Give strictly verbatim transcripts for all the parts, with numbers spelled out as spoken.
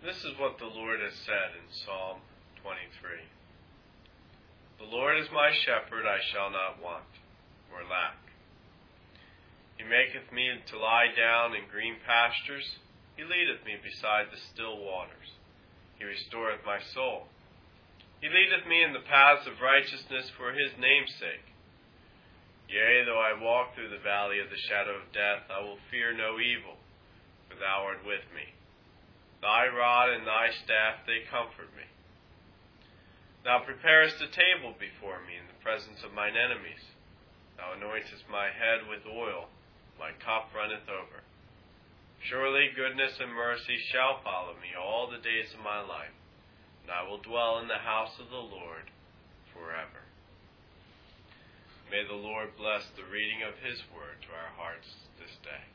This is what the Lord has said in Psalm twenty-three. The Lord is my shepherd, I shall not want, or lack. He maketh me to lie down in green pastures. He leadeth me beside the still waters. He restoreth my soul. He leadeth me in the paths of righteousness for his name's sake. Yea, though I walk through the valley of the shadow of death, I will fear no evil, for thou art with me. Thy rod and thy staff, they comfort me. Thou preparest a table before me in the presence of mine enemies. Thou anointest my head with oil, my cup runneth over. Surely goodness and mercy shall follow me all the days of my life, and I will dwell in the house of the Lord forever. May the Lord bless the reading of his word to our hearts this day.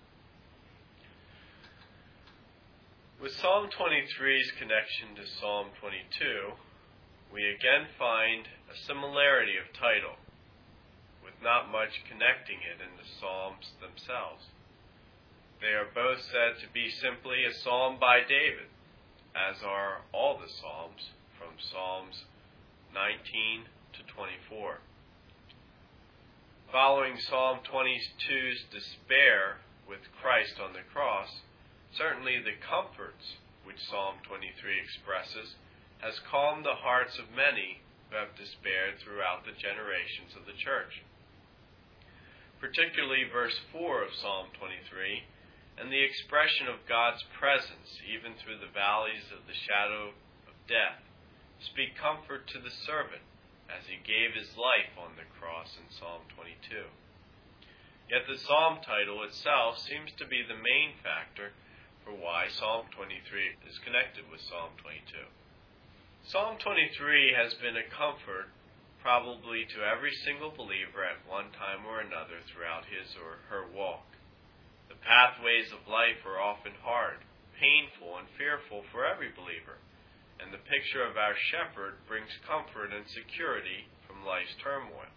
With Psalm twenty-three's connection to Psalm twenty-two, we again find a similarity of title, with not much connecting it in the Psalms themselves. They are both said to be simply a psalm by David, as are all the Psalms from Psalms nineteen to twenty-four. Following Psalm twenty-two's despair with Christ on the cross, certainly the comforts which Psalm twenty-three expresses has calmed the hearts of many who have despaired throughout the generations of the church. Particularly verse four of Psalm twenty-three, and the expression of God's presence even through the valleys of the shadow of death, speak comfort to the servant as he gave his life on the cross in Psalm twenty-two. Yet the psalm title itself seems to be the main factor for why Psalm twenty-three is connected with Psalm twenty-two. Psalm twenty-three has been a comfort probably to every single believer at one time or another throughout his or her walk. The pathways of life are often hard, painful, and fearful for every believer, and the picture of our shepherd brings comfort and security from life's turmoil.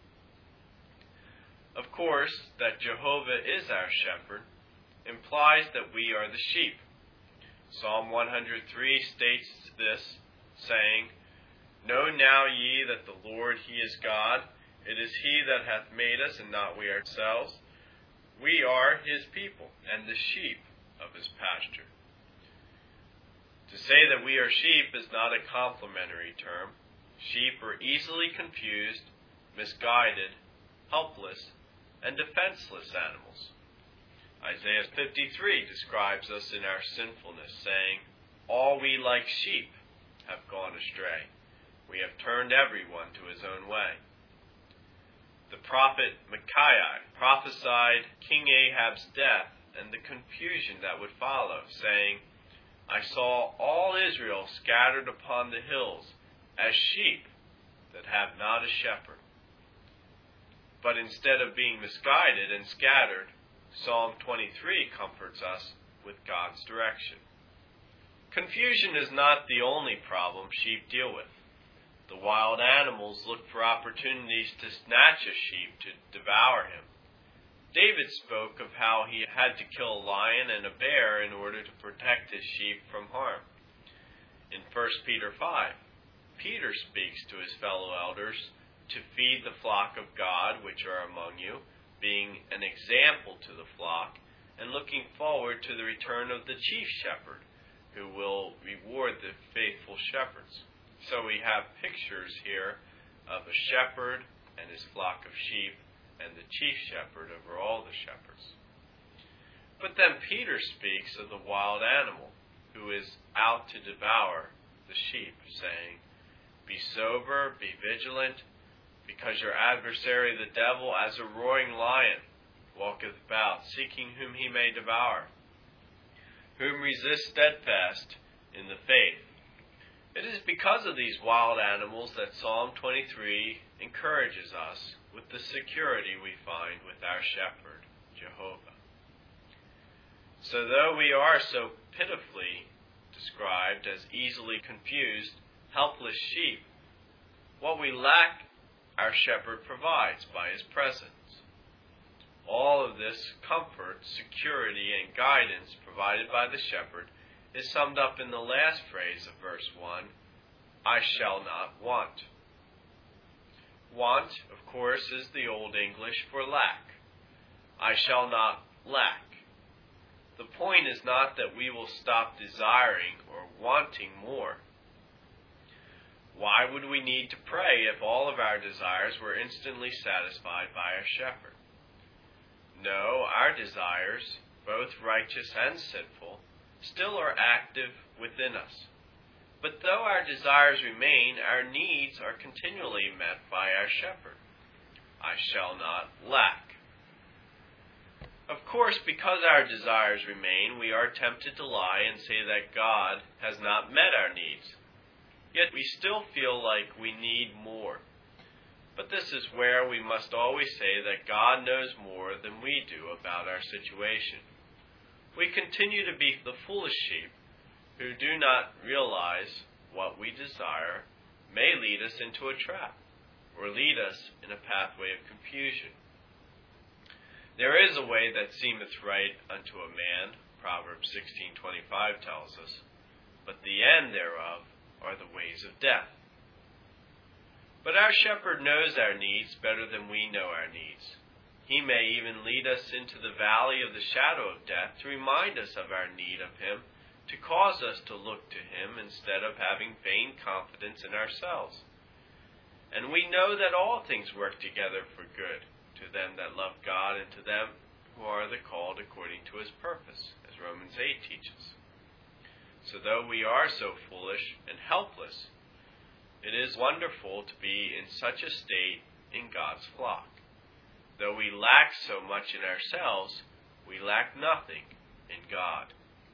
Of course, that Jehovah is our shepherd implies that we are the sheep. Psalm one hundred three states this, saying, Know now ye that the Lord, he is God. It is he that hath made us, and not we ourselves. We are his people, and the sheep of his pasture. To say that we are sheep is not a complimentary term. Sheep are easily confused, misguided, helpless, and defenseless animals. Isaiah fifty-three describes us in our sinfulness, saying, All we like sheep have gone astray. We have turned everyone to his own way. The prophet Micaiah prophesied King Ahab's death and the confusion that would follow, saying, I saw all Israel scattered upon the hills as sheep that have not a shepherd. But instead of being misguided and scattered, Psalm twenty-three comforts us with God's direction. Confusion is not the only problem sheep deal with. The wild animals look for opportunities to snatch a sheep to devour him. David spoke of how he had to kill a lion and a bear in order to protect his sheep from harm. In First Peter five, Peter speaks to his fellow elders to feed the flock of God which are among you, being an example to the flock, and looking forward to the return of the chief shepherd, who will reward the faithful shepherds. So we have pictures here of a shepherd and his flock of sheep, and the chief shepherd over all the shepherds. But then Peter speaks of the wild animal who is out to devour the sheep, saying, Be sober, be vigilant, because your adversary the devil, as a roaring lion, walketh about, seeking whom he may devour, whom resist steadfast in the faith. It is because of these wild animals that Psalm twenty-three encourages us with the security we find with our shepherd, Jehovah. So though we are so pitifully described as easily confused, helpless sheep, what we lack our shepherd provides by his presence. All of this comfort, security, and guidance provided by the shepherd is summed up in the last phrase of verse one, I shall not want. Want, of course, is the Old English for lack. I shall not lack. The point is not that we will stop desiring or wanting more. Why would we need to pray if all of our desires were instantly satisfied by our shepherd? No, our desires, both righteous and sinful, still are active within us. But though our desires remain, our needs are continually met by our shepherd. I shall not lack. Of course, because our desires remain, we are tempted to lie and say that God has not met our needs. Yet we still feel like we need more. But this is where we must always say that God knows more than we do about our situation. We continue to be the foolish sheep who do not realize what we desire may lead us into a trap or lead us in a pathway of confusion. There is a way that seemeth right unto a man, Proverbs sixteen twenty-five tells us, but the end thereof are the ways of death. But our shepherd knows our needs better than we know our needs. He may even lead us into the valley of the shadow of death to remind us of our need of him, to cause us to look to him instead of having vain confidence in ourselves. And we know that all things work together for good to them that love God and to them who are the called according to his purpose, as Romans eight teaches. So though we are so foolish and helpless, it is wonderful to be in such a state in God's flock. Though we lack so much in ourselves, we lack nothing in God.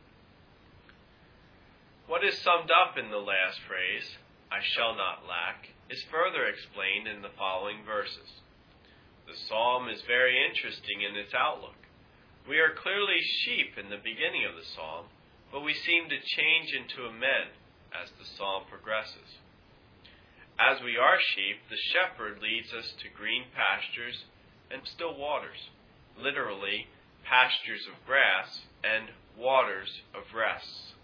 What is summed up in the last phrase, I shall not lack, is further explained in the following verses. The psalm is very interesting in its outlook. We are clearly sheep in the beginning of the psalm, but we seem to change into men as the psalm progresses. As we are sheep, the shepherd leads us to green pastures and still waters, literally pastures of grass and waters of rest.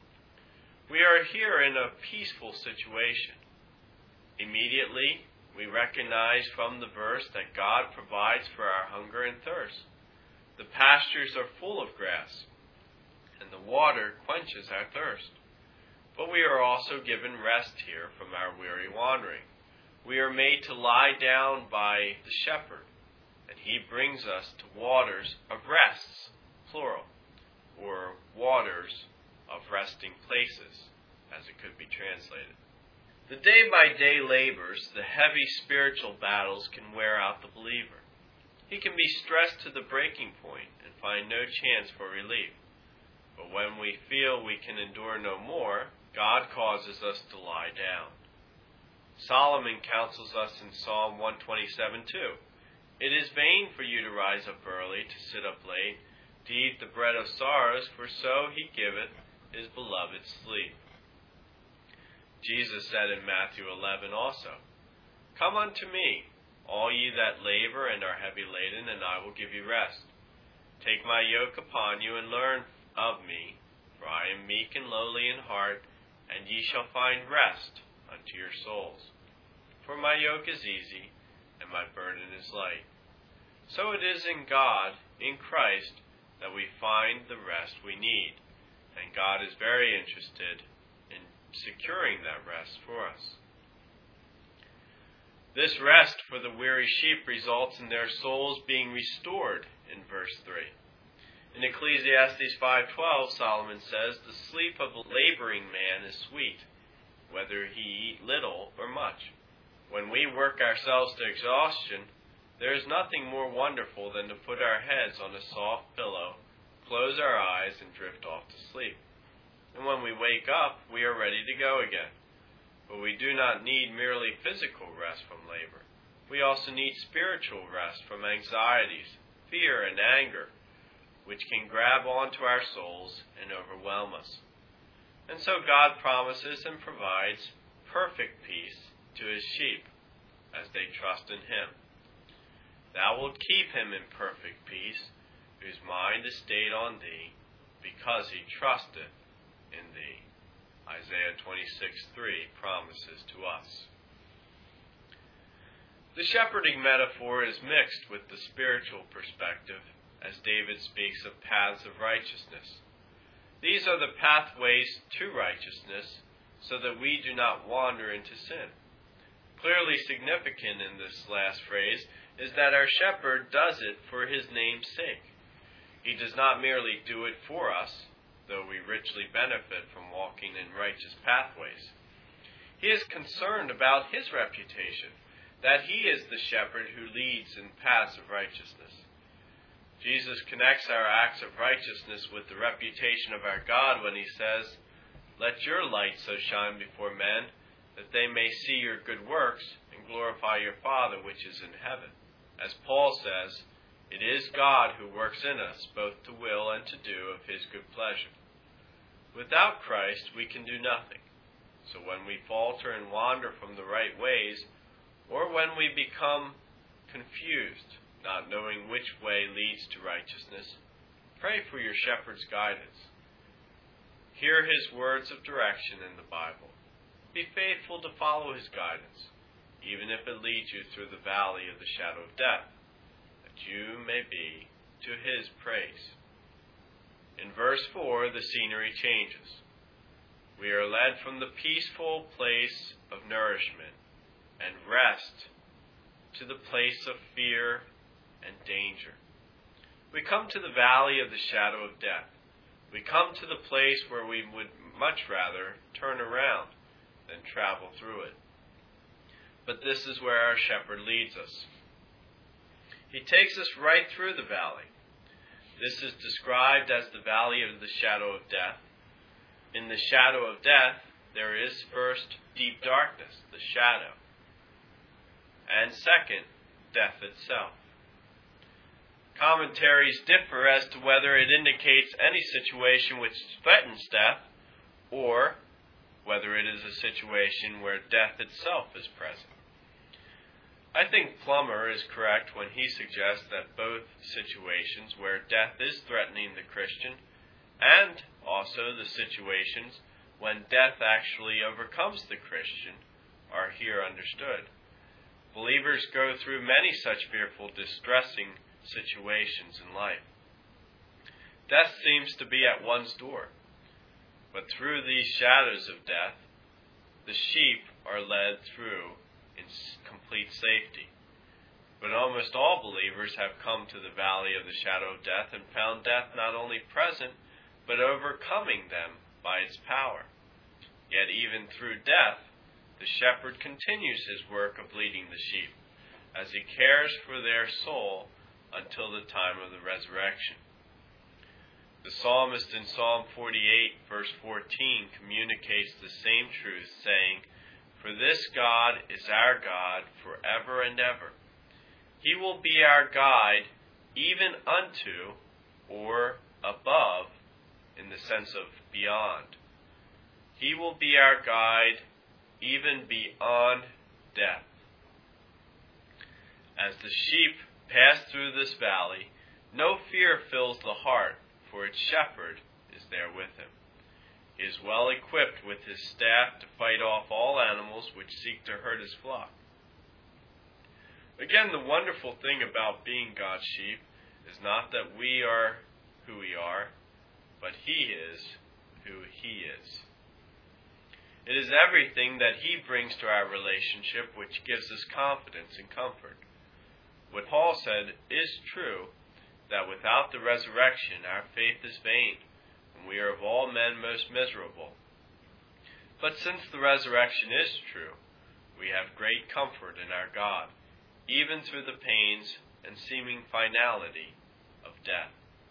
We are here in a peaceful situation. Immediately, we recognize from the verse that God provides for our hunger and thirst. The pastures are full of grass, and the water quenches our thirst. But we are also given rest here from our weary wandering. We are made to lie down by the shepherd, and he brings us to waters of rests, plural, or waters of resting places, as it could be translated. The day-by-day labors, the heavy spiritual battles can wear out the believer. He can be stressed to the breaking point and find no chance for relief. But when we feel we can endure no more, God causes us to lie down. Solomon counsels us in Psalm one twenty-seven two. It is vain for you to rise up early, to sit up late, to eat the bread of sorrows, for so he giveth his beloved sleep. Jesus said in Matthew eleven also, Come unto me, all ye that labor and are heavy laden, and I will give you rest. Take my yoke upon you, and learn of me, for I am meek and lowly in heart, and ye shall find rest unto your souls. For my yoke is easy, and my burden is light. So it is in God, in Christ, that we find the rest we need, and God is very interested in securing that rest for us. This rest for the weary sheep results in their souls being restored in verse three. In Ecclesiastes five twelve, Solomon says, The sleep of a laboring man is sweet, whether he eat little or much. When we work ourselves to exhaustion, there is nothing more wonderful than to put our heads on a soft pillow, close our eyes, and drift off to sleep. And when we wake up, we are ready to go again. But we do not need merely physical rest from labor. We also need spiritual rest from anxieties, fear, and anger, which can grab onto our souls and overwhelm us. And so God promises and provides perfect peace to his sheep as they trust in him. Thou wilt keep him in perfect peace, whose mind is stayed on thee, because he trusteth in thee. Isaiah twenty-six three promises to us. The shepherding metaphor is mixed with the spiritual perspective, as David speaks of paths of righteousness. These are the pathways to righteousness, so that we do not wander into sin. Clearly significant in this last phrase is that our shepherd does it for his name's sake. He does not merely do it for us, though we richly benefit from walking in righteous pathways. He is concerned about his reputation, that he is the shepherd who leads in paths of righteousness. Jesus connects our acts of righteousness with the reputation of our God when he says, "Let your light so shine before men, that they may see your good works and glorify your Father which is in heaven." As Paul says, it is God who works in us both to will and to do of his good pleasure. Without Christ we can do nothing. So when we falter and wander from the right ways, or when we become confused, not knowing which way leads to righteousness, pray for your shepherd's guidance. Hear his words of direction in the Bible. Be faithful to follow his guidance, even if it leads you through the valley of the shadow of death, that you may be to his praise. In verse four, the scenery changes. We are led from the peaceful place of nourishment and rest to the place of fear and danger. We come to the valley of the shadow of death. We come to the place where we would much rather turn around than travel through it. But this is where our shepherd leads us. He takes us right through the valley. This is described as the valley of the shadow of death. In the shadow of death, there is first deep darkness, the shadow, and second, death itself. Commentaries differ as to whether it indicates any situation which threatens death, or whether it is a situation where death itself is present. I think Plummer is correct when he suggests that both situations where death is threatening the Christian, and also the situations when death actually overcomes the Christian, are here understood. Believers go through many such fearful, distressing situations in life. Death seems to be at one's door, but through these shadows of death, the sheep are led through in complete safety. But almost all believers have come to the valley of the shadow of death and found death not only present, but overcoming them by its power. Yet even through death, the shepherd continues his work of leading the sheep, as he cares for their soul until the time of the resurrection. The psalmist in Psalm forty-eight, verse fourteen, communicates the same truth, saying, "For this God is our God forever and ever. He will be our guide even unto," or above, in the sense of beyond. He will be our guide even beyond death. As the sheep pass through this valley, no fear fills the heart, for its shepherd is there with him. He is well equipped with his staff to fight off all animals which seek to hurt his flock. Again, the wonderful thing about being God's sheep is not that we are who we are, but he is who he is. It is everything that he brings to our relationship which gives us confidence and comfort. What Paul said is true, that without the resurrection our faith is vain, and we are of all men most miserable. But since the resurrection is true, we have great comfort in our God, even through the pains and seeming finality of death.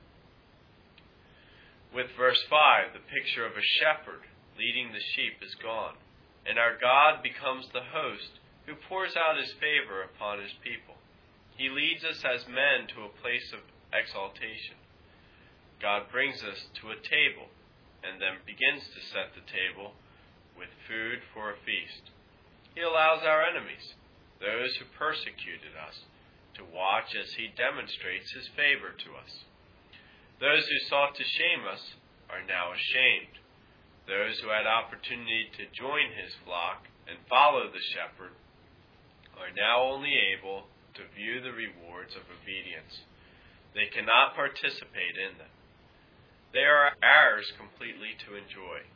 With verse five, the picture of a shepherd leading the sheep is gone, and our God becomes the host who pours out his favor upon his people. He leads us as men to a place of exaltation. God brings us to a table, and then begins to set the table with food for a feast. He allows our enemies, those who persecuted us, to watch as he demonstrates his favor to us. Those who sought to shame us are now ashamed. Those who had opportunity to join his flock and follow the shepherd are now only able to view the rewards of obedience. They cannot participate in them. They are ours completely to enjoy.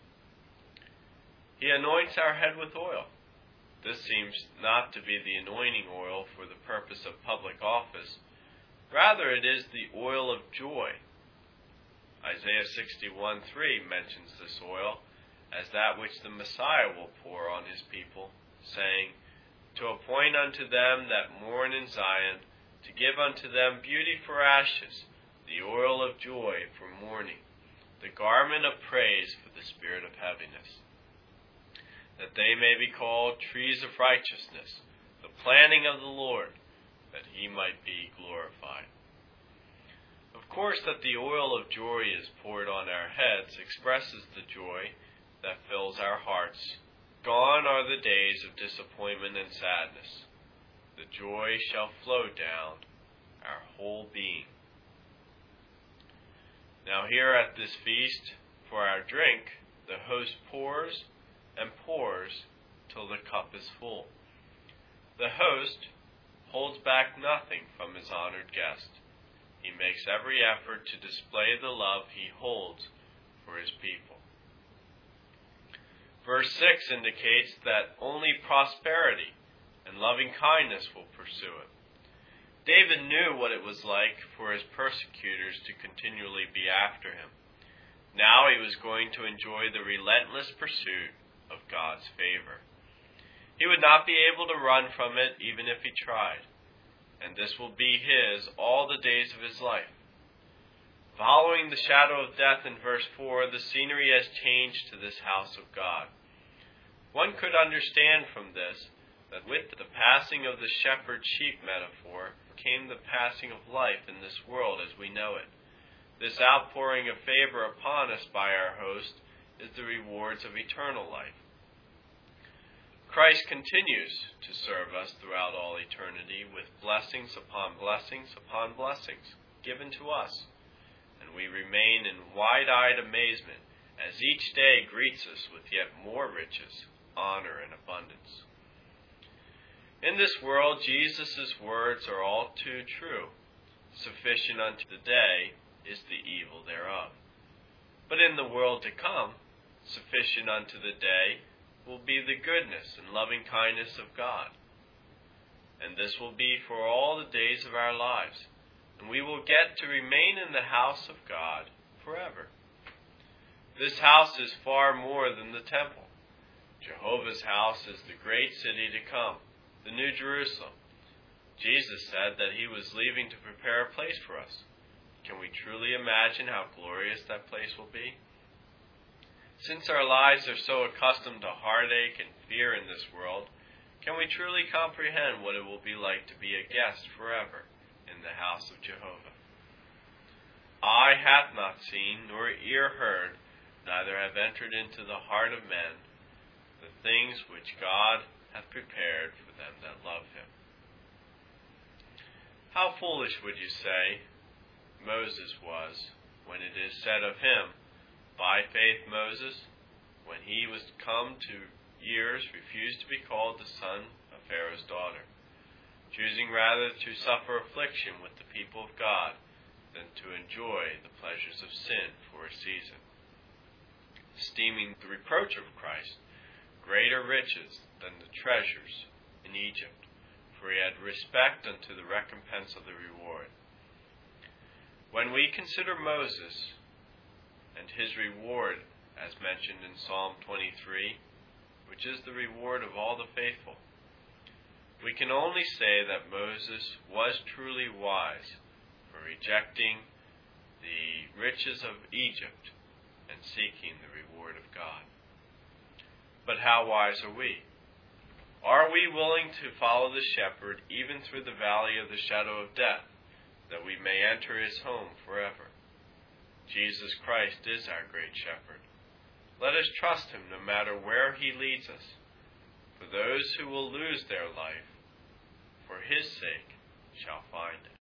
He anoints our head with oil. This seems not to be the anointing oil for the purpose of public office. Rather, it is the oil of joy. Isaiah sixty-one three mentions this oil as that which the Messiah will pour on his people, saying, "To appoint unto them that mourn in Zion, to give unto them beauty for ashes, the oil of joy for mourning, the garment of praise for the spirit of heaviness, that they may be called trees of righteousness, the planting of the Lord, that he might be glorified." Of course, that the oil of joy is poured on our heads expresses the joy that fills our hearts. Gone are the days of disappointment and sadness. The joy shall flow down our whole being. Now here at this feast, for our drink, the host pours and pours till the cup is full. The host holds back nothing from his honored guest. He makes every effort to display the love he holds for his people. Verse six indicates that only prosperity and loving kindness will pursue him. David knew what it was like for his persecutors to continually be after him. Now he was going to enjoy the relentless pursuit of God's favor. He would not be able to run from it even if he tried. And this will be his all the days of his life. Following the shadow of death in verse four, the scenery has changed to this house of God. One could understand from this that with the passing of the shepherd-sheep metaphor came the passing of life in this world as we know it. This outpouring of favor upon us by our host is the rewards of eternal life. Christ continues to serve us throughout all eternity with blessings upon blessings upon blessings given to us, and we remain in wide-eyed amazement as each day greets us with yet more riches, honor, and abundance. In this world, Jesus' words are all too true. Sufficient unto the day is the evil thereof. But in the world to come, sufficient unto the day will be the goodness and loving kindness of God. And this will be for all the days of our lives, and we will get to remain in the house of God forever. This house is far more than the temple. Jehovah's house is the great city to come, the New Jerusalem. Jesus said that he was leaving to prepare a place for us. Can we truly imagine how glorious that place will be? Since our lives are so accustomed to heartache and fear in this world, can we truly comprehend what it will be like to be a guest forever in the house of Jehovah? Eye hath not seen, nor ear heard, neither have entered into the heart of men, the things which God hath prepared for them that love him. How foolish, would you say, Moses was, when it is said of him, "By faith Moses, when he was come to years, refused to be called the son of Pharaoh's daughter, choosing rather to suffer affliction with the people of God than to enjoy the pleasures of sin for a season, esteeming the reproach of Christ greater riches than the treasures in Egypt, for he had respect unto the recompense of the reward." When we consider Moses and his reward, as mentioned in Psalm twenty-three, which is the reward of all the faithful, we can only say that Moses was truly wise for rejecting the riches of Egypt and seeking the reward of God. But how wise are we? Are we willing to follow the shepherd even through the valley of the shadow of death, that we may enter his home forever? Jesus Christ is our great shepherd. Let us trust him no matter where he leads us. For those who will lose their life, for his sake, shall find it.